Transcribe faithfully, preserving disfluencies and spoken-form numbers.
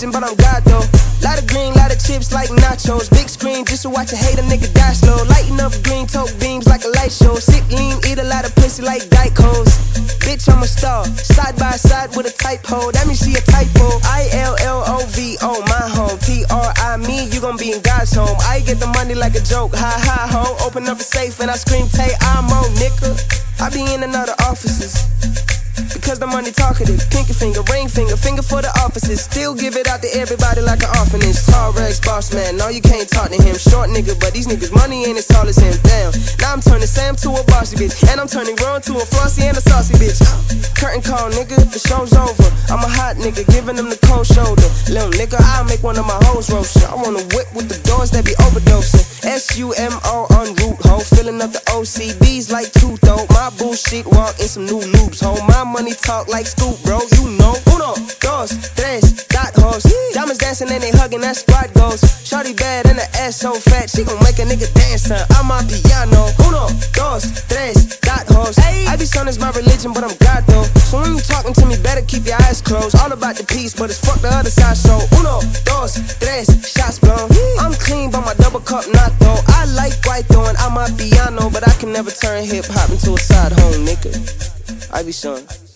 religion, but I'm God though. Lot of green, lot of chips like nachos. Big screen just to watch a hater nigga die slow. Lighting up green tote beams like a light show. Sit lean, eat a lot of pussy like Dykos. Bitch, I'm a star, side by side with a typo. That means she a typo. I L L O V O, my home. T R I me, you gon' be in God's home. I get the money like a joke, ha ha ho. Open up a safe and I scream, Tay, I'm on, nigga. I be in and out of offices because the money talkative. Pinky finger, ring finger, finger for the offices. Still give it out to everybody like an orphanage. Tall Rex, boss man, no you can't talk to him. Short nigga, but these niggas money ain't as tall as him. Damn, now I'm turning Sam to a bossy bitch, and I'm turning Ron to a flossy and a saucy bitch. Curtain call, nigga, the show's over. I'm a hot nigga, giving them the cold shoulder. Little nigga, I'll make one of my hoes roast ya. I wanna whip with the doors that be overdosing. S U M O on root, ho. Filling up the O C Bs like two though. My bullshit walk in some new loops, ho. My money talk like Scoop, bro, you know. Uno, dos, tres, dot hoes. Diamonds dancing and they hugging, that squad goes. Shorty bad and the ass so fat, she gon' make a nigga dance to I'm a piano. Uno, dos, tres, dot hoes. I be son is my religion, but I'm God though. So when you talking to me, better keep your eyes closed. All about the peace, but it's fuck the other side, so uno, dos, tres, shots blown. I'm clean, but my double cup not though. I like white though, and I'm a piano, but I can never turn hip hop into a side home, nigga. I be son.